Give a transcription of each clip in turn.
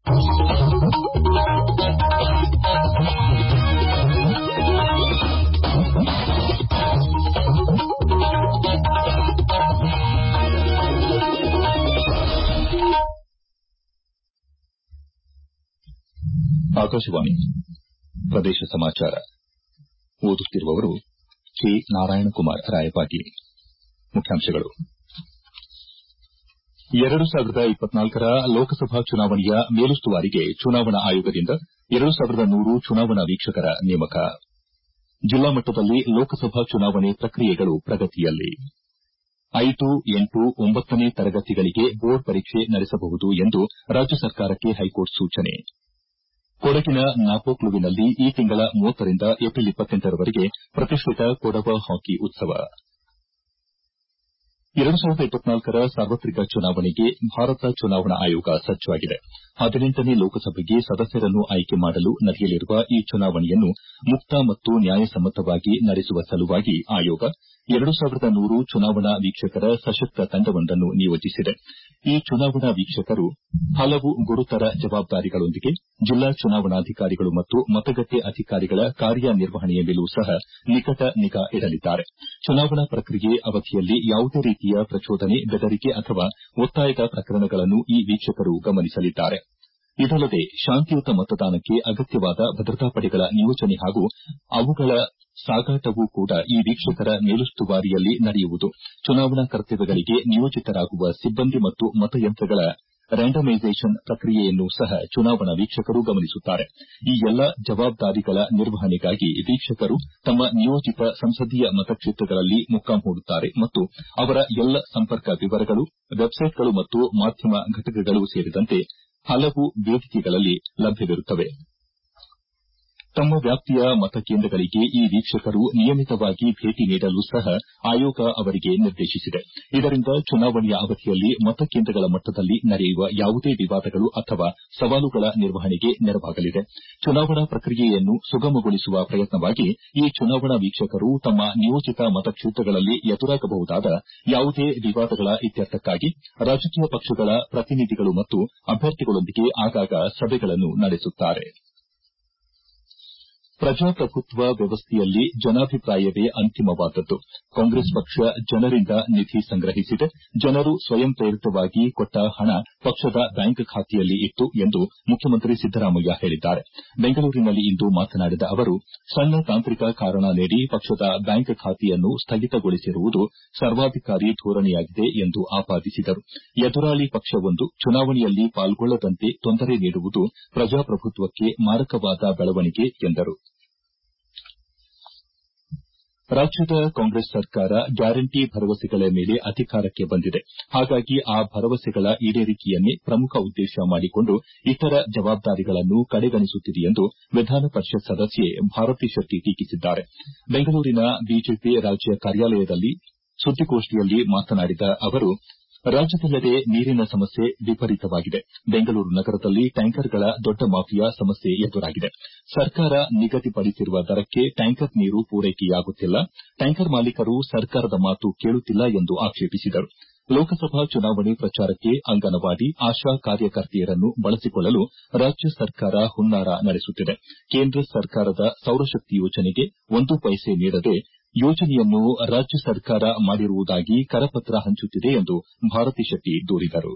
ಆಕಾಶವಾಣಿ ಪ್ರದೇಶ ಸಮಾಚಾರ ಓದುತ್ತಿರುವವರು ಕೆ ನಾರಾಯಣಕುಮಾರ್ ರಾಯಪಾಟಿ. ಮುಖ್ಯಾಂಶಗಳು. 2024ರ ಲೋಕಸಭಾ ಚುನಾವಣೆಯ ಮೇಲುಸ್ತುವಾರಿಗೆ ಚುನಾವಣಾ ಆಯೋಗದಿಂದ 2100 ಚುನಾವಣಾ ವೀಕ್ಷಕರ ನೇಮಕ. ಜಿಲ್ಲಾ ಮಟ್ಟದಲ್ಲಿ ಲೋಕಸಭಾ ಚುನಾವಣೆ ಪ್ರಕ್ರಿಯೆಗಳು ಪ್ರಗತಿಯಲ್ಲಿ. 5, 8, 9ನೇ ತರಗತಿಗಳಿಗೆ ಬೋರ್ಡ್ ಪರೀಕ್ಷೆ ನಡೆಸಬಹುದು ಎಂದು ರಾಜ್ಯ ಸರ್ಕಾರಕ್ಕೆ ಹೈಕೋರ್ಟ್ ಸೂಚನೆ. ಕೊಡಗಿನ ನಾಪೋಕ್ಲುವಿನಲ್ಲಿ ಈ ತಿಂಗಳ 30ರಿಂದ ಏಪ್ರಿಲ್ 28ರವರೆಗೆ ಪ್ರತಿಷ್ಠಿತ ಕೊಡವ ಹಾಕಿ ಉತ್ಸವ. 2024ರ ಸಾರ್ವತ್ರಿಕ ಚುನಾವಣೆಗೆ ಭಾರತ ಚುನಾವಣಾ ಆಯೋಗ ಸಜ್ಜಾಗಿದೆ. 18ನೇ ಲೋಕಸಭೆಗೆ ಸದಸ್ಯರನ್ನು ಆಯ್ಕೆ ಮಾಡಲು ನಡೆಯಲಿರುವ ಈ ಚುನಾವಣೆಯನ್ನು ಮುಕ್ತ ಮತ್ತು ನ್ಯಾಯಸಮ್ಮತವಾಗಿ ನಡೆಸುವ ಸಲುವಾಗಿ ಆಯೋಗ 2100 ಚುನಾವಣಾ ವೀಕ್ಷಕರ ಸಶಕ್ತ ತಂಡವೊಂದನ್ನು ನಿಯೋಜಿಸಿದೆ. ಈ ಚುನಾವಣಾ ವೀಕ್ಷಕರು ಹಲವು ಗುರುತರ ಜವಾಬ್ದಾರಿಗಳೊಂದಿಗೆ ಜಿಲ್ಲಾ ಚುನಾವಣಾಧಿಕಾರಿಗಳು ಮತ್ತು ಮತಗಟ್ಟೆ ಅಧಿಕಾರಿಗಳ ಕಾರ್ಯನಿರ್ವಹಣೆಯ ಮೇಲೂ ಸಹ ನಿಕಟ ನಿಗಾ ಇಡಲಿದ್ದಾರೆ. ಚುನಾವಣಾ ಪ್ರಕ್ರಿಯೆ ಅವಧಿಯಲ್ಲಿ ಯಾವುದೇ ರೀತಿಯ ಪ್ರಚೋದನೆ, ಬೆದರಿಕೆ ಅಥವಾ ಒತ್ತಾಯದ ಪ್ರಕರಣಗಳನ್ನು ಈ ವೀಕ್ಷಕರು ಗಮನಿಸಲಿದ್ದಾರೆ. ಇದಲ್ಲದೆ ಶಾಂತಿಯುತ ಮತದಾನಕ್ಕೆ ಅಗತ್ಯವಾದ ಭದ್ರತಾ ಪಡೆಗಳ ನಿಯೋಜನೆ ಹಾಗೂ ಅವುಗಳ ಸಾಗಾಟವೂ ಕೂಡ ಈ ವೀಕ್ಷಕರ ಮೇಲುಸ್ತುವಾರಿಯಲ್ಲಿ ನಡೆಯುವುದು. ಚುನಾವಣಾ ಕರ್ತವ್ಯಗಳಿಗೆ ನಿಯೋಜಿತರಾಗುವ ಸಿಬ್ಬಂದಿ ಮತ್ತು ಮತಯಂತ್ರಗಳ ರ್ಯಾಂಡಮೈಸೇಷನ್ ಪ್ರಕ್ರಿಯೆಯನ್ನು ಸಹ ಚುನಾವಣಾ ವೀಕ್ಷಕರು ಗಮನಿಸುತ್ತಾರೆ. ಈ ಎಲ್ಲಾ ಜವಾಬ್ದಾರಿಗಳ ನಿರ್ವಹಣೆಗಾಗಿ ವೀಕ್ಷಕರು ತಮ್ಮ ನಿಯೋಜಿತ ಸಂಸದೀಯ ಮತಕ್ಷೇತ್ರಗಳಲ್ಲಿ ಮೊಕ್ಕಾಂ ಹೂಡುತ್ತಾರೆ ಮತ್ತು ಅವರ ಎಲ್ಲ ಸಂಪರ್ಕ ವಿವರಗಳು ವೆಬ್ಸೈಟ್ಗಳು ಮತ್ತು ಮಾಧ್ಯಮ ಘಟಕಗಳು ಸೇರಿದಂತೆ ಹಲವು ವೇದಿಕೆಗಳಲ್ಲಿ ಲಭ್ಯವಿರುತ್ತವೆ. ತಮ್ಮ ವ್ಯಾಪ್ತಿಯ ಮತಕೇಂದ್ರಗಳಿಗೆ ಈ ವೀಕ್ಷಕರು ನಿಯಮಿತವಾಗಿ ಭೇಟಿ ನೀಡಲು ಸಹ ಆಯೋಗ ಅವರಿಗೆ ನಿರ್ದೇಶಿಸಿದೆ. ಇದರಿಂದ ಚುನಾವಣೆಯ ಅವಧಿಯಲ್ಲಿ ಮತಕೇಂದ್ರಗಳ ಮಟ್ಟದಲ್ಲಿ ನಡೆಯುವ ಯಾವುದೇ ವಿವಾದಗಳು ಅಥವಾ ಸವಾಲುಗಳ ನಿರ್ವಹಣೆಗೆ ನೆರವಾಗಲಿದೆ. ಚುನಾವಣಾ ಪ್ರಕ್ರಿಯೆಯನ್ನು ಸುಗಮಗೊಳಿಸುವ ಪ್ರಯತ್ನವಾಗಿ ಈ ಚುನಾವಣಾ ವೀಕ್ಷಕರು ತಮ್ಮ ನಿಯೋಜಿತ ಮತಕ್ಷೇತ್ರಗಳಲ್ಲಿ ಎದುರಾಗಬಹುದಾದ ಯಾವುದೇ ವಿವಾದಗಳ ಇತ್ಯರ್ಥಕ್ಕಾಗಿ ರಾಜಕೀಯ ಪಕ್ಷಗಳ ಪ್ರತಿನಿಧಿಗಳು ಮತ್ತು ಅಭ್ಯರ್ಥಿಗಳೊಂದಿಗೆ ಆಗಾಗ ಸಭೆಗಳನ್ನು ನಡೆಸುತ್ತಾರೆ. ಪ್ರಜಾಪ್ರಭುತ್ವ ವ್ಯವಸ್ಥೆಯಲ್ಲಿ ಜನಾಭಿಪ್ರಾಯವೇ ಅಂತಿಮವಾದದ್ದು. ಕಾಂಗ್ರೆಸ್ ಪಕ್ಷ ಜನರಿಂದ ನಿಧಿ ಸಂಗ್ರಹಿಸಿದೆ. ಜನರು ಸ್ವಯಂ ಪ್ರೇರಿತವಾಗಿ ಕೊಟ್ಟ ಹಣ ಪಕ್ಷದ ಬ್ಯಾಂಕ್ ಖಾತೆಯಲ್ಲಿ ಇತ್ತು ಎಂದು ಮುಖ್ಯಮಂತ್ರಿ ಸಿದ್ದರಾಮಯ್ಯ ಹೇಳಿದ್ದಾರೆ. ಬೆಂಗಳೂರಿನಲ್ಲಿಂದು ಮಾತನಾಡಿದ ಅವರು, ಸಣ್ಣ ತಾಂತ್ರಿಕ ಕಾರಣ ನೀಡಿ ಪಕ್ಷದ ಬ್ಯಾಂಕ್ ಖಾತೆಯನ್ನು ಸ್ಥಗಿತಗೊಳಿಸಿರುವುದು ಸರ್ವಾಧಿಕಾರಿ ಧೋರಣೆಯಾಗಿದೆ ಎಂದು ಆಪಾದಿಸಿದರು. ಎದುರಾಳಿ ಪಕ್ಷವೊಂದು ಚುನಾವಣೆಯಲ್ಲಿ ಪಾಲ್ಗೊಳ್ಳದಂತೆ ತೊಂದರೆ ನೀಡುವುದು ಪ್ರಜಾಪ್ರಭುತ್ವಕ್ಕೆ ಮಾರಕವಾದ ಬೆಳವಣಿಗೆ ಎಂದರು. ರಾಜ್ಯದ ಕಾಂಗ್ರೆಸ್ ಸರ್ಕಾರ ಗ್ಯಾರಂಟಿ ಭರವಸೆಗಳ ಮೇಲೆ ಅಧಿಕಾರಕ್ಕೆ ಬಂದಿದೆ. ಹಾಗಾಗಿ ಆ ಭರವಸೆಗಳ ಈಡೇರಿಕೆಯನ್ನೇ ಪ್ರಮುಖ ಉದ್ದೇಶ ಮಾಡಿಕೊಂಡು ಇತರ ಜವಾಬ್ದಾರಿಗಳನ್ನು ಕಡೆಗಣಿಸುತ್ತಿದೆ ಎಂದು ವಿಧಾನ ಪರಿಷತ್ ಸದಸ್ಯೆ ಭಾರತಿ ಶೆಟ್ಟಿ ಟೀಕಿಸಿದ್ದಾರೆ. ಬೆಂಗಳೂರಿನ ಬಿಜೆಪಿ ರಾಜ್ಯ ಕಾರ್ಯಾಲಯದಲ್ಲಿ ಸುದ್ದಿಗೋಷ್ಠಿಯಲ್ಲಿ ಮಾತನಾಡಿದ ಅವರು, ರಾಜ್ಯದೆಲ್ಲೆಡೆ ನೀರಿನ ಸಮಸ್ಯೆ ವಿಪರೀತವಾಗಿದೆ. ಬೆಂಗಳೂರು ನಗರದಲ್ಲಿ ಟ್ಯಾಂಕರ್ಗಳ ದೊಡ್ಡ ಮಾಫಿಯಾ ಸಮಸ್ಯೆ ಎದುರಾಗಿದೆ. ಸರ್ಕಾರ ನಿಗದಿಪಡಿಸಿರುವ ದರಕ್ಕೆ ಟ್ಯಾಂಕರ್ ನೀರು ಪೂರೈಕೆಯಾಗುತ್ತಿಲ್ಲ. ಟ್ಯಾಂಕರ್ ಮಾಲೀಕರು ಸರ್ಕಾರದ ಮಾತು ಕೇಳುತ್ತಿಲ್ಲ ಎಂದು ಆಕ್ಷೇಪಿಸಿದರು. ಲೋಕಸಭಾ ಚುನಾವಣೆ ಪ್ರಚಾರಕ್ಕೆ ಅಂಗನವಾಡಿ, ಆಶಾ ಕಾರ್ಯಕರ್ತೆಯರನ್ನು ಬಳಸಿಕೊಳ್ಳಲು ರಾಜ್ಯ ಸರ್ಕಾರ ಹುನ್ನಾರ ನಡೆಸುತ್ತಿದೆ. ಕೇಂದ್ರ ಸರ್ಕಾರದ ಸೌರಶಕ್ತಿ ಯೋಜನೆಗೆ 1 ಪೈಸೆ ನೀಡದೆ ಯೋಜನೆಯನ್ನು ರಾಜ್ಯ ಸರ್ಕಾರ ಮಾಡಿರುವುದಾಗಿ ಕರಪತ್ರ ಹಂಚುತ್ತಿದೆ ಎಂದು ಭಾರತಿ ಶೆಟ್ಟಿ ದೂರಿದರು.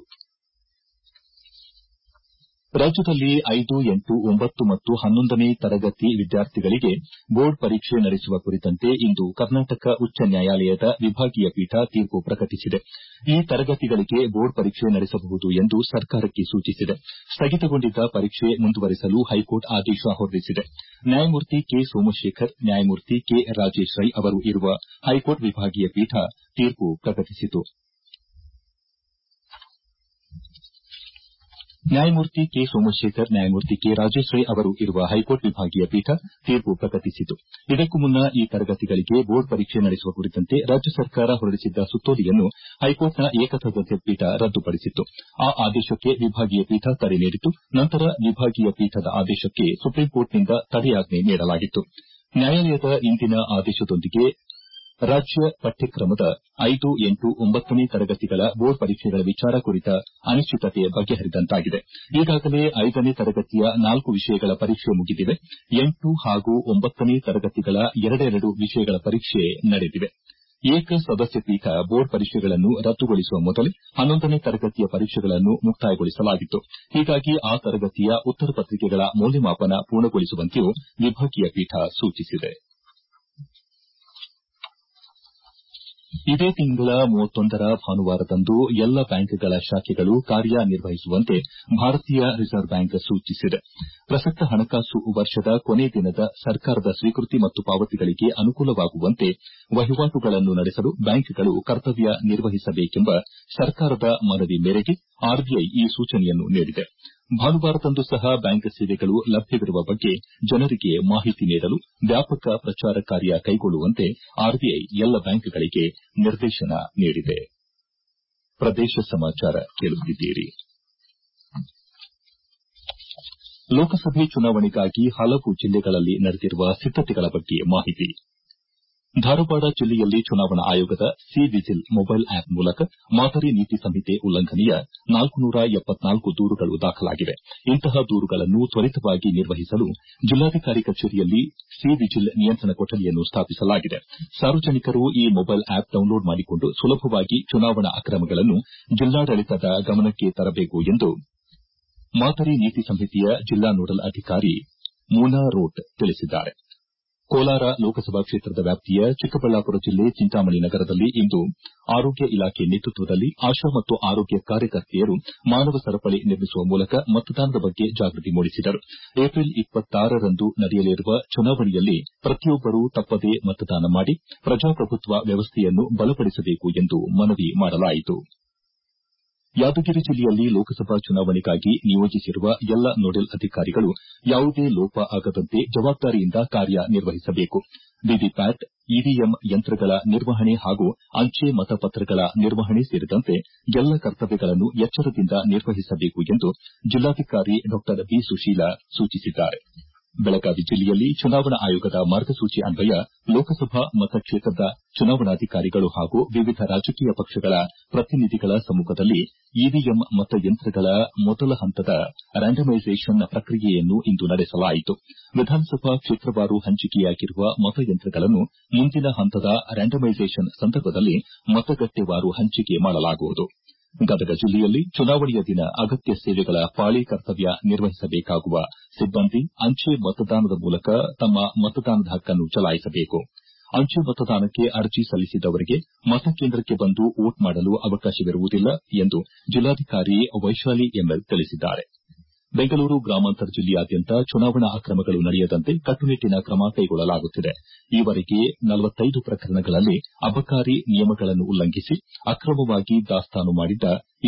ರಾಜ್ಯದಲ್ಲಿ 5, 8, 9 ಮತ್ತು 11ನೇ ತರಗತಿ ವಿದ್ಯಾರ್ಥಿಗಳಿಗೆ ಬೋರ್ಡ್ ಪರೀಕ್ಷೆ ನಡೆಸುವ ಕುರಿತಂತೆ ಇಂದು ಕರ್ನಾಟಕ ಉಚ್ಚ ನ್ಯಾಯಾಲಯದ ವಿಭಾಗೀಯ ಪೀಠ ತೀರ್ಪು ಪ್ರಕಟಿಸಿದೆ. ಈ ತರಗತಿಗಳಿಗೆ ಬೋರ್ಡ್ ಪರೀಕ್ಷೆ ನಡೆಸಬಹುದು ಎಂದು ಸರ್ಕಾರಕ್ಕೆ ಸೂಚಿಸಿದೆ. ಸ್ಥಗಿತಗೊಂಡಿದ್ದ ಪರೀಕ್ಷೆ ಮುಂದುವರೆಸಲು ಹೈಕೋರ್ಟ್ ಆದೇಶ ಹೊರಡಿಸಿದೆ. ನ್ಯಾಯಮೂರ್ತಿ ಕೆ ಸೋಮಶೇಖರ್, ನ್ಯಾಯಮೂರ್ತಿ ಕೆ ರಾಜೇಶ್ ರೈ ಅವರು ಇರುವ ಹೈಕೋರ್ಟ್ ವಿಭಾಗೀಯ ಪೀಠ ತೀರ್ಪು ಪ್ರಕಟಿಸಿತು. ನ್ಯಾಯಮೂರ್ತಿ ಕೆ ಸೋಮಶೇಖರ್, ನ್ಯಾಯಮೂರ್ತಿ ಕೆ ರಾಜೇಶ್ ರೈ ಅವರು ಇರುವ ಹೈಕೋರ್ಟ್ ವಿಭಾಗೀಯ ಪೀಠ ತೀರ್ಪು ಪ್ರಕಟಿಸಿತು. ಇದಕ್ಕೂ ಮುನ್ನ ಈ ತರಗತಿಗಳಿಗೆ ಬೋರ್ಡ್ ಪರೀಕ್ಷೆ ನಡೆಸುವ ಕುರಿತಂತೆ ರಾಜ್ಯ ಸರ್ಕಾರ ಹೊರಡಿಸಿದ್ದ ಸುತ್ತೋಲೆಯನ್ನು ಹೈಕೋರ್ಟ್ನ ಏಕಸದಸ್ಯ ಪೀಠ ರದ್ದುಪಡಿಸಿತ್ತು. ಆ ಆದೇಶಕ್ಕೆ ವಿಭಾಗೀಯ ಪೀಠ ತಡೆ ನೀಡಿತ್ತು. ನಂತರ ವಿಭಾಗೀಯ ಪೀಠದ ಆದೇಶಕ್ಕೆ ಸುಪ್ರೀಂಕೋರ್ಟ್ನಿಂದ ತಡೆಯಾಜ್ಞೆ ನೀಡಲಾಗಿತ್ತು. ನ್ಯಾಯಾಲಯದ ಇಂದಿನ ಆದೇಶದೊಂದಿಗೆ ರಾಜ್ಯ ಪಠ್ಯಕ್ರಮದ 5, 8, 9ನೇ ತರಗತಿಗಳ ಬೋರ್ಡ್ ಪರೀಕ್ಷೆಗಳ ವಿಚಾರ ಕುರಿತ ಅನಿಶ್ಚಿತತೆ ಬಗೆಹರಿದಂತಾಗಿದೆ. ಈಗಾಗಲೇ 5ನೇ ತರಗತಿಯ 4 ವಿಷಯಗಳ ಪರೀಕ್ಷೆ ಮುಗಿದಿವೆ. 8 ಹಾಗೂ 9ನೇ ತರಗತಿಗಳ 2 ವಿಷಯಗಳ ಪರೀಕ್ಷೆ ನಡೆದಿವೆ. ಏಕ ಸದಸ್ಯ ಪೀಠ ಬೋರ್ಡ್ ಪರೀಕ್ಷೆಗಳನ್ನು ರದ್ದುಗೊಳಿಸುವ ಮೊದಲೇ 11ನೇ ತರಗತಿಯ ಪರೀಕ್ಷೆಗಳನ್ನು ಮುಕ್ತಾಯಗೊಳಿಸಲಾಗಿತ್ತು. ಹೀಗಾಗಿ ಆ ತರಗತಿಯ ಉತ್ತರ ಪತ್ರಿಕೆಗಳ ಮೌಲ್ಯಮಾಪನ ಪೂರ್ಣಗೊಳಿಸುವಂತೆಯೂ ವಿಭಾಗೀಯ ಪೀಠ ಸೂಚಿಸಿದೆ. ಇದೇ ತಿಂಗಳ 31ರ ಭಾನುವಾರದಂದು ಎಲ್ಲ ಬ್ಯಾಂಕ್ಗಳ ಶಾಖೆಗಳು ಕಾರ್ಯನಿರ್ವಹಿಸುವಂತೆ ಭಾರತೀಯ ರಿಸರ್ವ್ ಬ್ಯಾಂಕ್ ಸೂಚಿಸಿದೆ. ಪ್ರಸಕ್ತ ಹಣಕಾಸು ವರ್ಷದ ಕೊನೆ ದಿನದ ಸರ್ಕಾರದ ಸ್ವೀಕೃತಿ ಮತ್ತು ಪಾವತಿಗಳಿಗೆ ಅನುಕೂಲವಾಗುವಂತೆ ವಹಿವಾಟುಗಳನ್ನು ನಡೆಸಲು ಬ್ಯಾಂಕ್ಗಳು ಕರ್ತವ್ಯ ನಿರ್ವಹಿಸಬೇಕೆಂಬ ಸರ್ಕಾರದ ಮನವಿ ಮೇರೆಗೆ ಆರ್ಬಿಐ ಈ ಸೂಚನೆಯನ್ನು ನೀಡಿದೆ. ಭಾನುವಾರದಂದು ಸಹ ಬ್ಯಾಂಕ್ ಸೇವೆಗಳು ಲಭ್ಯವಿರುವ ಬಗ್ಗೆ ಜನರಿಗೆ ಮಾಹಿತಿ ನೀಡಲು ವ್ಯಾಪಕ ಪ್ರಚಾರ ಕಾರ್ಯ ಕೈಗೊಳ್ಳುವಂತೆ ಆರ್ಬಿಐ ಎಲ್ಲ ಬ್ಯಾಂಕ್ಗಳಿಗೆ ನಿರ್ದೇಶನ ನೀಡಿದೆ. ಪ್ರದೇಶ ಸಮಾಚಾರ ಕೇಳುತ್ತಿದ್ದೀರಿ. ಲೋಕಸಭೆ ಚುನಾವಣೆಗಾಗಿ ಹಲವು ಜಿಲ್ಲೆಗಳಲ್ಲಿ ನಡೆದಿರುವ ಸಿದ್ದತೆಗಳ ಬಗ್ಗೆ ಮಾಹಿತಿ. ಧಾರವಾಡ ಜಿಲ್ಲೆಯಲ್ಲಿ ಚುನಾವಣಾ ಆಯೋಗದ ಸಿ ವಿಜಿಲ್ ಮೊಬೈಲ್ ಆಪ್ ಮೂಲಕ ಮಾದರಿ ನೀತಿ ಸಂಹಿತೆ ಉಲ್ಲಂಘನೆಯ 474 ದೂರುಗಳು ದಾಖಲಾಗಿವೆ. ಇಂತಹ ದೂರುಗಳನ್ನು ತ್ವರಿತವಾಗಿ ನಿರ್ವಹಿಸಲು ಜಿಲ್ಲಾಧಿಕಾರಿ ಕಚೇರಿಯಲ್ಲಿ ಸಿ ವಿಜಿಲ್ ನಿಯಂತ್ರಣ ಕೊಠಡಿಯನ್ನು ಸ್ಥಾಪಿಸಲಾಗಿದೆ. ಸಾರ್ವಜನಿಕರು ಈ ಮೊಬೈಲ್ ಆಪ್ ಡೌನ್ಲೋಡ್ ಮಾಡಿಕೊಂಡು ಸುಲಭವಾಗಿ ಚುನಾವಣಾ ಅಕ್ರಮಗಳನ್ನು ಜಿಲ್ಲಾಡಳಿತದ ಗಮನಕ್ಕೆ ತರಬೇಕು ಎಂದು ಮಾದರಿ ನೀತಿ ಸಂಹಿತೆಯ ಜಿಲ್ಲಾ ನೋಡಲ್ ಅಧಿಕಾರಿ ಮೂನಾ ರೋಟ್ ತಿಳಿಸಿದ್ದಾರೆ. ಕೋಲಾರ ಲೋಕಸಭಾ ಕ್ಷೇತ್ರದ ವ್ಯಾಪ್ತಿಯ ಚಿಕ್ಕಬಳ್ಳಾಪುರ ಜಿಲ್ಲೆ ಚಿಂತಾಮಣಿ ನಗರದಲ್ಲಿ ಇಂದು ಆರೋಗ್ಯ ಇಲಾಖೆ ನೇತೃತ್ವದಲ್ಲಿ ಆಶಾ ಮತ್ತು ಆರೋಗ್ಯ ಕಾರ್ಯಕರ್ತೆಯರು ಮಾನವ ಸರಪಳಿ ನಿರ್ಮಿಸುವ ಮೂಲಕ ಮತದಾನದ ಬಗ್ಗೆ ಜಾಗೃತಿ ಮೂಡಿಸಿದರು. ಏಪ್ರಿಲ್ 26ರಂದು ನಡೆಯಲಿರುವ ಚುನಾವಣೆಯಲ್ಲಿ ಪ್ರತಿಯೊಬ್ಬರೂ ತಪ್ಪದೇ ಮತದಾನ ಮಾಡಿ ಪ್ರಜಾಪ್ರಭುತ್ವ ವ್ಯವಸ್ಥೆಯನ್ನು ಬಲಪಡಿಸಬೇಕು ಎಂದು ಮನವಿ ಮಾಡಲಾಯಿತು. ಯಾದಗಿರಿ ಜಿಲ್ಲೆಯಲ್ಲಿ ಲೋಕಸಭಾ ಚುನಾವಣೆಗಾಗಿ ನಿಯೋಜಿಸಿರುವ ಎಲ್ಲ ನೋಡಲ್ ಅಧಿಕಾರಿಗಳು ಯಾವುದೇ ಲೋಪ ಆಗದಂತೆ ಜವಾಬ್ದಾರಿಯಿಂದ ಕಾರ್ಯನಿರ್ವಹಿಸಬೇಕು. ವಿವಿಪ್ಯಾಟ್, ಇವಿಎಂ ಯಂತ್ರಗಳ ನಿರ್ವಹಣೆ ಹಾಗೂ ಅಂಚೆ ಮತಪತ್ರಗಳ ನಿರ್ವಹಣೆ ಸೇರಿದಂತೆ ಎಲ್ಲ ಕರ್ತವ್ಯಗಳನ್ನು ಎಚ್ಚರದಿಂದ ನಿರ್ವಹಿಸಬೇಕು ಎಂದು ಜಿಲ್ಲಾಧಿಕಾರಿ ಡಾ ಬಿ ಸುಶೀಲಾ ಸೂಚಿಸಿದ್ದಾರೆ. ಬೆಳಗಾವಿ ಜಿಲ್ಲೆಯಲ್ಲಿ ಚುನಾವಣಾ ಆಯೋಗದ ಮಾರ್ಗಸೂಚಿ ಅನ್ವಯ ಲೋಕಸಭಾ ಮತಕ್ಷೇತ್ರದ ಚುನಾವಣಾಧಿಕಾರಿಗಳು ಹಾಗೂ ವಿವಿಧ ರಾಜಕೀಯ ಪಕ್ಷಗಳ ಪ್ರತಿನಿಧಿಗಳ ಸಮ್ಮುಖದಲ್ಲಿ ಇವಿಎಂ ಮತಯಂತ್ರಗಳ ಮೊದಲ ಹಂತದ ರ್ಯಾಂಡಮೈಸೇಷನ್ ಪ್ರಕ್ರಿಯೆಯನ್ನು ಇಂದು ನಡೆಸಲಾಯಿತು. ವಿಧಾನಸಭಾ ಕ್ಷೇತ್ರವಾರು ಹಂಚಿಕೆಯಾಗಿರುವ ಮತಯಂತ್ರಗಳನ್ನು ಮುಂದಿನ ಹಂತದ ರ್ಯಾಂಡಮೈಸೇಷನ್ ಸಂದರ್ಭದಲ್ಲಿ ಮತಗಟ್ಟೆವಾರು ಹಂಚಿಕೆ ಮಾಡಲಾಗುವುದು. ಗದಗ ಜಿಲ್ಲೆಯಲ್ಲಿ ಚುನಾವಣೆಯ ದಿನ ಅಗತ್ಯ ಸೇವೆಗಳ ಪಾಳಿ ಕರ್ತವ್ಯ ನಿರ್ವಹಿಸಬೇಕಾಗುವ ಸಿಬ್ಬಂದಿ ಅಂಚೆ ಮತದಾನದ ಮೂಲಕ ತಮ್ಮ ಮತದಾನದ ಹಕ್ಕನ್ನು ಚಲಾಯಿಸಬೇಕು. ಅಂಚೆ ಮತದಾನಕ್ಕೆ ಅರ್ಜಿ ಸಲ್ಲಿಸಿದವರಿಗೆ ಮತಕೇಂದ್ರಕ್ಕೆ ಬಂದು ವೋಟ್ ಮಾಡಲು ಅವಕಾಶವಿರುವುದಿಲ್ಲ ಎಂದು ಜಿಲ್ಲಾಧಿಕಾರಿ ವೈಶಾಲಿ ಎಂಎಲ್ ತಿಳಿಸಿದ್ದಾರೆ. ಬೆಂಗಳೂರು ಗ್ರಾಮಾಂತರ ಜಿಲ್ಲೆಯಾದ್ಯಂತ ಚುನಾವಣಾ ಅಕ್ರಮಗಳು ನಡೆಯದಂತೆ ಕಟ್ಟುನಿಟ್ಟಿನ ಕ್ರಮ ಕೈಗೊಳ್ಳಲಾಗುತ್ತಿದೆ. ಈವರೆಗೆ 45 ಪ್ರಕರಣಗಳಲ್ಲಿ ಅಬಕಾರಿ ನಿಯಮಗಳನ್ನು ಉಲ್ಲಂಘಿಸಿ ಅಕ್ರಮವಾಗಿ ದಾಸ್ತಾನು ಮಾಡಿದ್ದ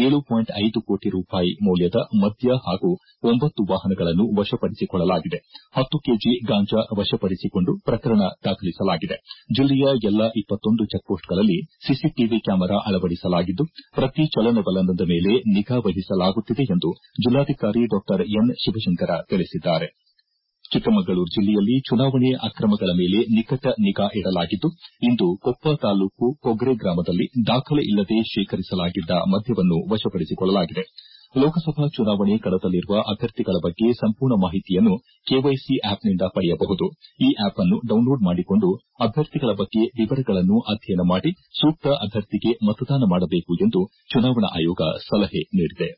7.5 ಕೋಟಿ ರೂಪಾಯಿ ಮೌಲ್ಯದ ಮದ್ಯ ಹಾಗೂ 9 ವಾಹನಗಳನ್ನು ವಶಪಡಿಸಿಕೊಳ್ಳಲಾಗಿದೆ. 10 ಕೆಜಿ ಗಾಂಜಾ ವಶಪಡಿಸಿಕೊಂಡು ಪ್ರಕರಣ ದಾಖಲಿಸಲಾಗಿದೆ. ಜಿಲ್ಲೆಯ ಎಲ್ಲಾ 21 ಚೆಕ್ಪೋಸ್ಟ್ಗಳಲ್ಲಿ ಸಿಸಿಟಿವಿ ಕ್ಯಾಮೆರಾ ಅಳವಡಿಸಲಾಗಿದ್ದು ಪ್ರತಿ ಚಲನವಲನದ ಮೇಲೆ ನಿಗಾ ವಹಿಸಲಾಗುತ್ತಿದೆ ಎಂದು ಜಿಲ್ಲಾಧಿಕಾರಿ ಡಾ ಎನ್ ಶಿವಶಂಕರ ತಿಳಿಸಿದ್ದಾರೆ. ಚಿಕ್ಕಮಗಳೂರು ಜಿಲ್ಲೆಯಲ್ಲಿ ಚುನಾವಣೆ ಅಕ್ರಮಗಳ ಮೇಲೆ ನಿಕಟ ನಿಗಾ ಇಡಲಾಗಿದ್ದು ಇಂದು ಕೊಪ್ಪ ತಾಲೂಕು ಕೊಗ್ರೆ ಗ್ರಾಮದಲ್ಲಿ ದಾಖಲೆ ಇಲ್ಲದೆ ಶೇಖರಿಸಲಾಗಿದ್ದ ಮದ್ಯವನ್ನು ವಶಪಡಿಸಿಕೊಳ್ಳಲಾಗಿದೆ. ಲೋಕಸಭಾ ಚುನಾವಣೆ ಕಣದಲ್ಲಿರುವ ಅಭ್ಯರ್ಥಿಗಳ ಬಗ್ಗೆ ಸಂಪೂರ್ಣ ಮಾಹಿತಿಯನ್ನು ಕೆವೈಸಿ ಆಪ್ನಿಂದ ಪಡೆಯಬಹುದು. ಈ ಆಪ್ ಅನ್ನು ಡೌನ್ಲೋಡ್ ಮಾಡಿಕೊಂಡು ಅಭ್ಯರ್ಥಿಗಳ ಬಗ್ಗೆ ವಿವರಗಳನ್ನು ಅಧ್ಯಯನ ಮಾಡಿ ಸೂಕ್ತ ಅಭ್ಯರ್ಥಿಗೆ ಮತದಾನ ಮಾಡಬೇಕು ಎಂದು ಚುನಾವಣಾ ಆಯೋಗ ಸಲಹೆ ನೀಡಿದೆ.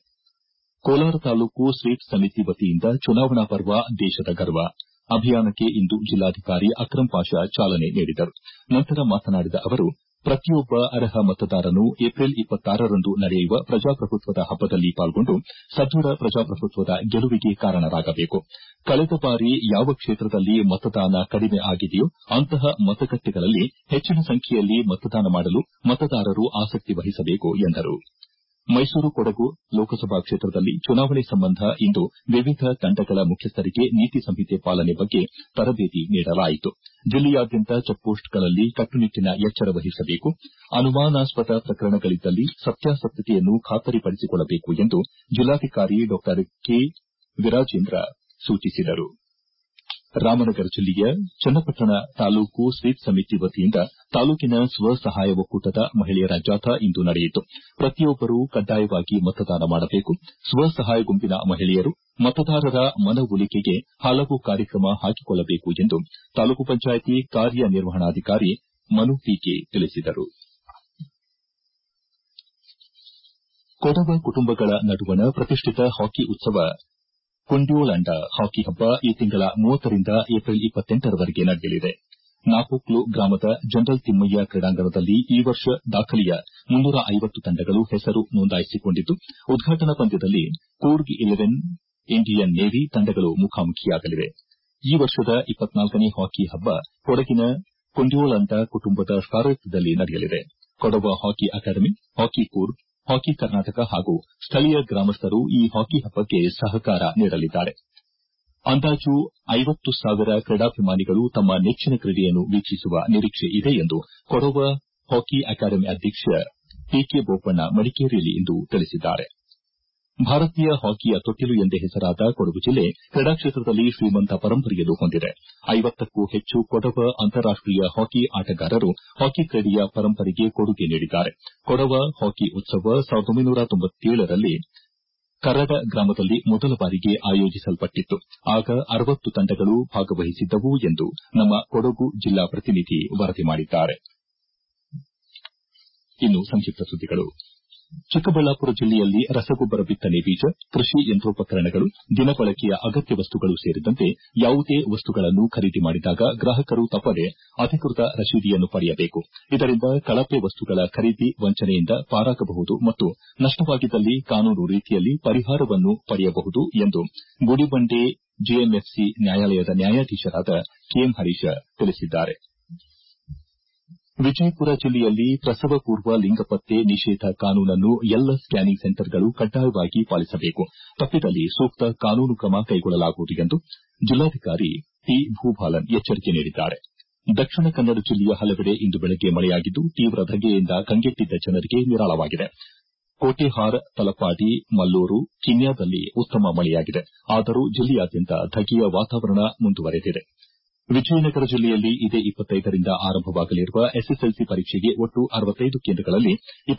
ಕೋಲಾರ ತಾಲೂಕು ಸ್ವೀಪ್ ಸಮಿತಿ ವತಿಯಿಂದ ಚುನಾವಣಾ ಪರ್ವ ದೇಶದ ಗರ್ವ ಅಭಿಯಾನಕ್ಕೆ ಇಂದು ಜಿಲ್ಲಾಧಿಕಾರಿ ಅಕ್ರಂ ಪಾಷಾ ಚಾಲನೆ ನೀಡಿದರು. ನಂತರ ಮಾತನಾಡಿದ ಅವರು, ಪ್ರತಿಯೊಬ್ಬ ಅರ್ಹ ಮತದಾರನು ಏಪ್ರಿಲ್ 26ರಂದು ನಡೆಯುವ ಪ್ರಜಾಪ್ರಭುತ್ವದ ಹಬ್ಬದಲ್ಲಿ ಪಾಲ್ಗೊಂಡು ಸದೃಢ ಪ್ರಜಾಪ್ರಭುತ್ವದ ಗೆಲುವಿಗೆ ಕಾರಣರಾಗಬೇಕು. ಕಳೆದ ಬಾರಿ ಯಾವ ಕ್ಷೇತ್ರದಲ್ಲಿ ಮತದಾನ ಕಡಿಮೆ ಆಗಿದೆಯೋ ಅಂತಹ ಮತಗಟ್ಟೆಗಳಲ್ಲಿ ಹೆಚ್ಚಿನ ಸಂಖ್ಯೆಯಲ್ಲಿ ಮತದಾನ ಮಾಡಲು ಮತದಾರರು ಆಸಕ್ತಿ ವಹಿಸಬೇಕು ಎಂದರು. ಮೈಸೂರು ಕೊಡಗು ಲೋಕಸಭಾ ಕ್ಷೇತ್ರದಲ್ಲಿ ಚುನಾವಣೆ ಸಂಬಂಧ ಇಂದು ವಿವಿಧ ತಂಡಗಳ ಮುಖ್ಯಸ್ಥರಿಗೆ ನೀತಿ ಸಂಹಿತೆ ಪಾಲನೆ ಬಗ್ಗೆ ತರಬೇತಿ ನೀಡಲಾಯಿತು. ಜಿಲ್ಲೆಯಾದ್ಯಂತ ಚೆಕ್ಪೋಸ್ಟ್ಗಳಲ್ಲಿ ಕಟ್ಟುನಿಟ್ಟಿನ ಎಚ್ಚರ ವಹಿಸಬೇಕು. ಅನುಮಾನಾಸ್ಪದ ಪ್ರಕರಣಗಳಿದ್ದಲ್ಲಿ ಸತ್ಯಾಸತ್ಯತೆಯನ್ನು ಖಾತರಿಪಡಿಸಿಕೊಳ್ಳಬೇಕು ಎಂದು ಜಿಲ್ಲಾಧಿಕಾರಿ ಡಾ ಕೆ ವಿರಾಜೇಂದ್ರ ಸೂಚಿಸಿದರು. ರಾಮನಗರ ಜಿಲ್ಲೆಯ ಚನ್ನಪಟ್ಟಣ ತಾಲೂಕು ಸ್ವೀಪ್ ಸಮಿತಿ ವತಿಯಿಂದ ತಾಲೂಕಿನ ಸ್ವಸಹಾಯ ಒಕ್ಕೂಟದ ಮಹಿಳೆಯರ ಜಾಥಾ ಇಂದು ನಡೆಯಿತು. ಪ್ರತಿಯೊಬ್ಬರೂ ಕಡ್ಡಾಯವಾಗಿ ಮತದಾನ ಮಾಡಬೇಕು. ಸ್ವಸಹಾಯ ಗುಂಪಿನ ಮಹಿಳೆಯರು ಮತದಾರರ ಮನವೊಲಿಕೆಗೆ ಹಲವು ಕಾರ್ಯಕ್ರಮ ಹಾಕಿಕೊಳ್ಳಬೇಕು ಎಂದು ತಾಲೂಕು ಪಂಚಾಯಿತಿ ಕಾರ್ಯನಿರ್ವಹಣಾಧಿಕಾರಿ ಮನು ಪಿಕೆ ತಿಳಿಸಿದರು. ಕೊಡವ ಕುಟುಂಬಗಳ ನಡುವಣ ಪ್ರತಿಷ್ಠಿತ ಹಾಕಿ ಉತ್ಸವ ಕುಂಡ್ಯೋಳಂಡ ಹಾಕಿ ಹಬ್ಬ ಈ ತಿಂಗಳ 30 ರಿಂದ ಏಪ್ರಿಲ್ 28ರವರೆಗೆ ನಡೆಯಲಿದೆ. ನಾಪೋಕ್ಲು ಗ್ರಾಮದ ಜನರಲ್ ತಿಮ್ಮಯ್ಯ ಕ್ರೀಡಾಂಗಣದಲ್ಲಿ ಈ ವರ್ಷ ದಾಖಲೆಯ 350 ತಂಡಗಳು ಹೆಸರು ನೋಂದಾಯಿಸಿಕೊಂಡಿದ್ದು, ಉದ್ಘಾಟನಾ ಪಂದ್ಯದಲ್ಲಿ ಕೂರ್ಗ್ 11 ಇಂಡಿಯನ್ ನೇವಿ ತಂಡಗಳು ಮುಖಾಮುಖಿಯಾಗಲಿವೆ. ಈ ವರ್ಷದ 24ನೇ ಹಾಕಿ ಹಬ್ಬ ಕೊಡಗಿನ ಕುಂಡ್ಯೋಳಂಡ ಕುಟುಂಬದ ಸಾರಥ್ಯದಲ್ಲಿ ನಡೆಯಲಿದೆ. Kodava hockey academy, hockey Coorg, hockey Karnataka ಹಾಗೂ ಸ್ಥಳೀಯ ಗ್ರಾಮಸ್ಥರು ಈ ಹಾಕಿ ಹಬ್ಬಕ್ಕೆ ಸಹಕಾರ ನೀಡಲಿದ್ದಾರೆ. ಅಂದಾಜು 50,000 ಕ್ರೀಡಾಭಿಮಾನಿಗಳು ತಮ್ಮ ನೆಚ್ಚಿನ ಕ್ರೀಡೆಯನ್ನು ವೀಕ್ಷಿಸುವ ನಿರೀಕ್ಷೆ ಇದೆ ಎಂದು ಕೊಡವ ಹಾಕಿ ಅಕಾಡೆಮಿ ಅಧ್ಯಕ್ಷ ಪಿಕೆ ಬೋಪಣ್ಣ ಮಡಿಕೇರಿಯಲ್ಲಿಂದು ತಿಳಿಸಿದ್ದಾರೆ. ಭಾರತೀಯ ಹಾಕಿಯ ತೊಟ್ಟಿಲು ಎಂದೇ ಹೆಸರಾದ ಕೊಡಗು ಜಿಲ್ಲೆ ಕ್ರೀಡಾ ಕ್ಷೇತ್ರದಲ್ಲಿ ಶ್ರೀಮಂತ ಪರಂಪರೆಯನ್ನು ಹೊಂದಿದೆ. 50ಕ್ಕೂ ಹೆಚ್ಚು ಕೊಡವ ಅಂತಾರಾಷ್ಟೀಯ ಹಾಕಿ ಆಟಗಾರರು ಹಾಕಿ ಕ್ರೀಡೆಯ ಪರಂಪರೆಗೆ ಕೊಡುಗೆ ನೀಡಿದ್ದಾರೆ. ಕೊಡವ ಹಾಕಿ ಉತ್ಸವ 1997ರಲ್ಲಿ ಕರಡ ಗ್ರಾಮದಲ್ಲಿ ಮೊದಲ ಬಾರಿಗೆ ಆಯೋಜಿಸಲ್ಪಟ್ಟಿತ್ತು. ಆಗ 60 ತಂಡಗಳು ಭಾಗವಹಿಸಿದ್ದವು ಎಂದು ನಮ್ಮ ಕೊಡಗು ಜಿಲ್ಲಾ ಪ್ರತಿನಿಧಿ ವರದಿ ಮಾಡಿದ್ದಾರೆ. ಚಿಕ್ಕಬಳ್ಳಾಪುರ ಜಿಲ್ಲೆಯಲ್ಲಿ ರಸಗೊಬ್ಬರ ಬಿತ್ತನೆ ಬೀಜ, ಕೃಷಿ ಯಂತ್ರೋಪಕರಣಗಳು, ದಿನಬಳಕೆಯ ಅಗತ್ಯ ವಸ್ತುಗಳು ಸೇರಿದಂತೆ ಯಾವುದೇ ವಸ್ತುಗಳನ್ನು ಖರೀದಿ ಮಾಡಿದಾಗ ಗ್ರಾಹಕರು ತಪ್ಪದೆ ಅಧಿಕೃತ ರಶೀದಿಯನ್ನು ಪಡೆಯಬೇಕು. ಇದರಿಂದ ಕಳಪೆ ವಸ್ತುಗಳ ಖರೀದಿ, ವಂಚನೆಯಿಂದ ಪಾರಾಗಬಹುದು ಮತ್ತು ನಷ್ಟವಾಗಿದ್ದಲ್ಲಿ ಕಾನೂನು ರೀತಿಯಲ್ಲಿ ಪರಿಹಾರವನ್ನು ಪಡೆಯಬಹುದು ಎಂದು ಗುಡಿಬಂಡೆ ಜೆಎಂಎಫ್ಸಿ ನ್ಯಾಯಾಲಯದ ನ್ಯಾಯಾಧೀಶರಾದ ಕೆಎಂ ಹರೀಶ ತಿಳಿಸಿದ್ದಾರೆ. ವಿಜಯಪುರ ಜಿಲ್ಲೆಯಲ್ಲಿ ಪ್ರಸವ ಪೂರ್ವ ಲಿಂಗ ಪತ್ತೆ ನಿಷೇಧ ಕಾನೂನನ್ನು ಎಲ್ಲ ಸ್ಕ್ಯಾನಿಂಗ್ ಸೆಂಟರ್ಗಳು ಕಡ್ಡಾಯವಾಗಿ ಪಾಲಿಸಬೇಕು. ತಪ್ಪಿದಲ್ಲಿ ಸೂಕ್ತ ಕಾನೂನು ಕ್ರಮ ಕೈಗೊಳ್ಳಲಾಗುವುದು ಎಂದು ಜಿಲ್ಲಾಧಿಕಾರಿ ಟಿ ಭೂಬಾಲನ್ ಎಚ್ಚರಿಕೆ ನೀಡಿದ್ದಾರೆ. ದಕ್ಷಿಣ ಕನ್ನಡ ಜಿಲ್ಲೆಯ ಹಲವೆಡೆ ಇಂದು ಬೆಳಗ್ಗೆ ಮಳೆಯಾಗಿದ್ದು, ತೀವ್ರ ಧಗೆಯಿಂದ ಕಂಗೆಟ್ಟಿದ್ದ ಜನರಿಗೆ ನಿರಾಳವಾಗಿದೆ. ಕೋಟೆಹಾರ್, ತಲಪಾಡಿ, ಮಲ್ಲೂರು, ಕಿನ್ಯಾದಲ್ಲಿ ಉತ್ತಮ ಮಳೆಯಾಗಿದೆ. ಆದರೂ ಜಿಲ್ಲೆಯಾದ್ಯಂತ ಧಗೆಯ ವಾತಾವರಣ ಮುಂದುವರೆದಿದೆ. ವಿಜಯನಗರ ಜಿಲ್ಲೆಯಲ್ಲಿ ಇದೇ 25ರಿಂದ ಆರಂಭವಾಗಲಿರುವ ಎಸ್ಎಸ್ಎಲ್ಸಿ ಪರೀಕ್ಷೆಗೆ ಒಟ್ಟು 65 ಕೇಂದ್ರಗಳಲ್ಲಿ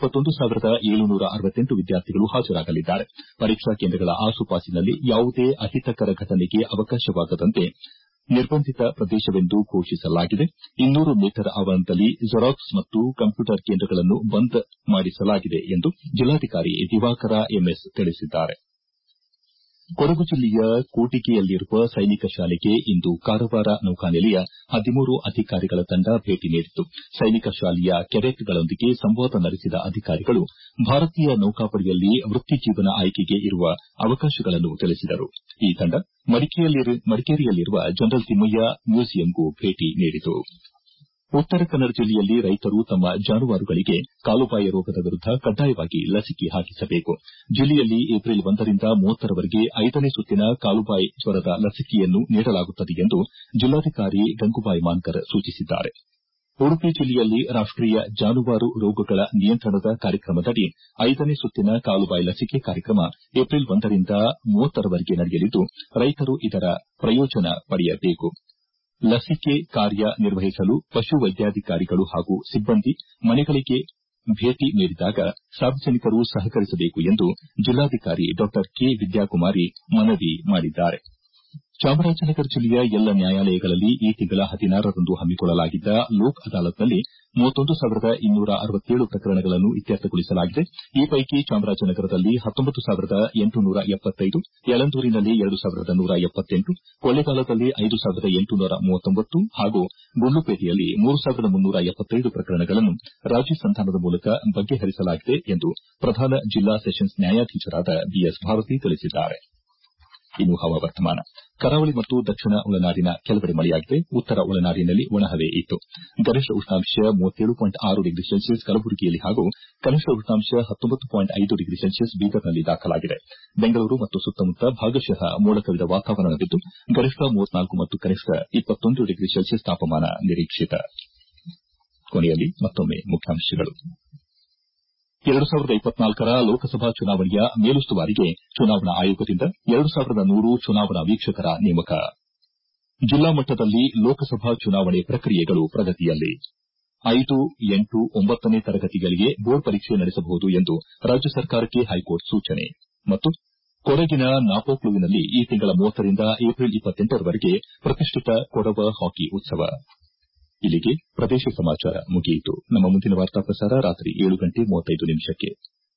21,768 ವಿದ್ಯಾರ್ಥಿಗಳು ಹಾಜರಾಗಲಿದ್ದಾರೆ. ಪರೀಕ್ಷಾ ಕೇಂದ್ರಗಳ ಆಸುಪಾಸಿನಲ್ಲಿ ಯಾವುದೇ ಅಹಿತಕರ ಘಟನೆಗೆ ಅವಕಾಶವಾಗದಂತೆ ನಿರ್ಬಂಧಿತ ಪ್ರದೇಶವೆಂದು ಘೋಷಿಸಲಾಗಿದೆ. 200 ಮೀಟರ್ ಆವರಣದಲ್ಲಿ ಜೆರಾಕ್ಸ್ ಮತ್ತು ಕಂಪ್ಯೂಟರ್ ಕೇಂದ್ರಗಳನ್ನು ಬಂದ್ ಮಾಡಿಸಲಾಗಿದೆ ಎಂದು ಜಿಲ್ಲಾಧಿಕಾರಿ ದಿವಾಕರ ಎಂಎಸ್ ತಿಳಿಸಿದ್ದಾರೆ. ಕೊಡಗು ಜಿಲ್ಲೆಯ ಕೂಟಿಗೆಯಲ್ಲಿರುವ ಸೈನಿಕ ಶಾಲೆಗೆ ಇಂದು ಕಾರವಾರ ನೌಕಾನೆಲೆಯ 13 ಅಧಿಕಾರಿಗಳ ತಂಡ ಭೇಟಿ ನೀಡಿತ್ತು. ಸೈನಿಕ ಶಾಲೆಯ ಕೆಡೆಟ್ಗಳೊಂದಿಗೆ ಸಂವಾದ ನಡೆಸಿದ ಅಧಿಕಾರಿಗಳು ಭಾರತೀಯ ನೌಕಾಪಡೆಯಲ್ಲಿ ವೃತ್ತಿ ಜೀವನ ಆಯ್ಕೆಗೆ ಇರುವ ಅವಕಾಶಗಳನ್ನು ತಿಳಿಸಿದರು. ಈ ತಂಡ ಮಡಿಕೇರಿಯಲ್ಲಿರುವ ಜನರಲ್ ತಿಮ್ಮಯ್ಯ ಮ್ಯೂಸಿಯಂಗೂ ಭೇಟಿ ನೀಡಿತು. ಉತ್ತರ ಕನ್ನಡ ಜಿಲ್ಲೆಯಲ್ಲಿ ರೈತರು ತಮ್ಮ ಜಾನುವಾರುಗಳಿಗೆ ಕಾಲುಬಾಯಿ ರೋಗದ ವಿರುದ್ಧ ಕಡ್ಡಾಯವಾಗಿ ಲಸಿಕೆ ಹಾಕಿಸಬೇಕು. ಜಿಲ್ಲೆಯಲ್ಲಿ ಏಪ್ರಿಲ್ 1ರಿಂದ 30ರವರೆಗೆ 5ನೇ ಸುತ್ತಿನ ಕಾಲುಬಾಯಿ ಜ್ವರದ ಲಸಿಕೆಯನ್ನು ನೀಡಲಾಗುತ್ತದೆ ಎಂದು ಜಿಲ್ಲಾಧಿಕಾರಿ ಗಂಗೂಬಾಯಿ ಮಾನಕರ್ ಸೂಚಿಸಿದ್ದಾರೆ. ಉಡುಪಿ ಜಿಲ್ಲೆಯಲ್ಲಿ ರಾಷ್ಟೀಯ ಜಾನುವಾರು ರೋಗಗಳ ನಿಯಂತ್ರಣದ ಕಾರ್ಯಕ್ರಮದಡಿ 5ನೇ ಸುತ್ತಿನ ಕಾಲುಬಾಯಿ ಲಸಿಕೆ ಕಾರ್ಯಕ್ರಮ ಏಪ್ರಿಲ್ 1ರಿಂದ 30ರವರೆಗೆ ನಡೆಯಲಿದ್ದು, ರೈತರು ಇದರ ಪ್ರಯೋಜನ ಪಡೆಯಬೇಕು. ಲಸಿಕೆ ಕಾರ್ಯ ನಿರ್ವಹಿಸಲು ಪಶುವೈದ್ಯಾಧಿಕಾರಿಗಳು ಹಾಗೂ ಸಿಬ್ಬಂದಿ ಮನೆಗಳಿಗೆ ಭೇಟಿ ನೀಡಿದಾಗ ಸಾರ್ವಜನಿಕರು ಸಹಕರಿಸಬೇಕು ಎಂದು ಜಿಲ್ಲಾಧಿಕಾರಿ ಡಾ ಕೆ ವಿದ್ಯಾಕುಮಾರಿ ಮನವಿ ಮಾಡಿದ್ದಾರೆ. ಚಾಮರಾಜನಗರ ಜಿಲ್ಲೆಯ ಎಲ್ಲ ನ್ಯಾಯಾಲಯಗಳಲ್ಲಿ ಈ ತಿಂಗಳ 16ರಂದು ಹಮ್ಮಿಕೊಳ್ಳಲಾಗಿದ್ದ ಲೋಕ್ ಅದಾಲತ್ನಲ್ಲಿ 31,267 ಪ್ರಕರಣಗಳನ್ನು ಇತ್ಯರ್ಥಗೊಳಿಸಲಾಗಿದೆ. ಈ ಪೈಕಿ ಚಾಮರಾಜನಗರದಲ್ಲಿ 19,875, ಯಳಂದೂರಿನಲ್ಲಿ 2,178, ಕೊಳ್ಳೇಗಾಲದಲ್ಲಿ 5,839 ಹಾಗೂ ಗುಂಡ್ಲುಪೇಟೆಯಲ್ಲಿ 3,375 ಪ್ರಕರಣಗಳನ್ನು ರಾಜಿ ಸಂಧಾನದ ಮೂಲಕ ಬಗೆಹರಿಸಲಾಗಿದೆ ಎಂದು ಪ್ರಧಾನ ಜಿಲ್ಲಾ ಸೆಷನ್ಸ್ ನ್ಯಾಯಾಧೀಶರಾದ ಬಿಎಸ್ ಭಾರತಿ ತಿಳಿಸಿದ್ದಾರೆ. ಇನ್ನು ಹವಾವರ್ತಮಾನ. ಕರಾವಳಿ ಮತ್ತು ದಕ್ಷಿಣ ಒಳನಾಡಿನ ಕೆಲವೆಡೆ ಮಳೆಯಾಗಿದೆ. ಉತ್ತರ ಒಳನಾಡಿನಲ್ಲಿ ಒಣಹವೆ ಇತ್ತು. ಗರಿಷ್ಠ ಉಷ್ಣಾಂಶ 37.6 ಡಿಗ್ರಿ ಸೆಲ್ಸಿಯಸ್ ಕಲಬುರಗಿಯಲ್ಲಿ ಹಾಗೂ ಕನಿಷ್ಠ ಉಷ್ಣಾಂಶ 19.5 ಡಿಗ್ರಿ ಸೆಲ್ಸಿಯಸ್ ಬೀದರ್ನಲ್ಲಿ ದಾಖಲಾಗಿದೆ. ಬೆಂಗಳೂರು ಮತ್ತು ಸುತ್ತಮುತ್ತ ಭಾಗಶಃ ಮೋಡ ಕವಿದ ವಾತಾವರಣವಿದ್ದು, ಗರಿಷ್ಠ 34 ಮತ್ತು ಕನಿಷ್ಠ 21 ಡಿಗ್ರಿ ಸೆಲ್ಸಿಯಸ್ ತಾಪಮಾನ ನಿರೀಕ್ಷಿತ. ಕೊನೆಯಲ್ಲಿ ಮತ್ತೊಮ್ಮೆ ಮುಖ್ಯಾಂಶಗಳು. 2024ರ ಲೋಕಸಭಾ ಚುನಾವಣೆಯ ಮೇಲುಸ್ತುವಾರಿಗೆ ಚುನಾವಣಾ ಆಯೋಗದಿಂದ 2,100 ಚುನಾವಣಾ ವೀಕ್ಷಕರ ನೇಮಕ. ಜಿಲ್ಲಾ ಮಟ್ಟದಲ್ಲಿ ಲೋಕಸಭಾ ಚುನಾವಣೆ ಪ್ರಕ್ರಿಯೆಗಳು ಪ್ರಗತಿಯಲ್ಲಿ. 5, 8, 9ನೇ ತರಗತಿಗಳಿಗೆ ಬೋರ್ಡ್ ಪರೀಕ್ಷೆ ನಡೆಸಬಹುದು ಎಂದು ರಾಜ್ಯ ಸರ್ಕಾರಕ್ಕೆ ಹೈಕೋರ್ಟ್ ಸೂಚನೆ ಮತ್ತು ಕೊಡಗಿನ ನಾಪೋಕ್ಲುವಿನಲ್ಲಿ ಈ ತಿಂಗಳ 30ರಿಂದ ಏಪ್ರಿಲ್ 28ರವರೆಗೆ ಪ್ರತಿಷ್ಠಿತ ಕೊಡವ ಹಾಕಿ ಉತ್ಸವ. ಇಲ್ಲಿಗೆ ಪ್ರದೇಶ ಸಮಾಚಾರ ಮುಗಿಯಿತು. ನಮ್ಮ ಮುಂದಿನ ವಾರ್ತಾ ಪ್ರಸಾರ ರಾತ್ರಿ 7:35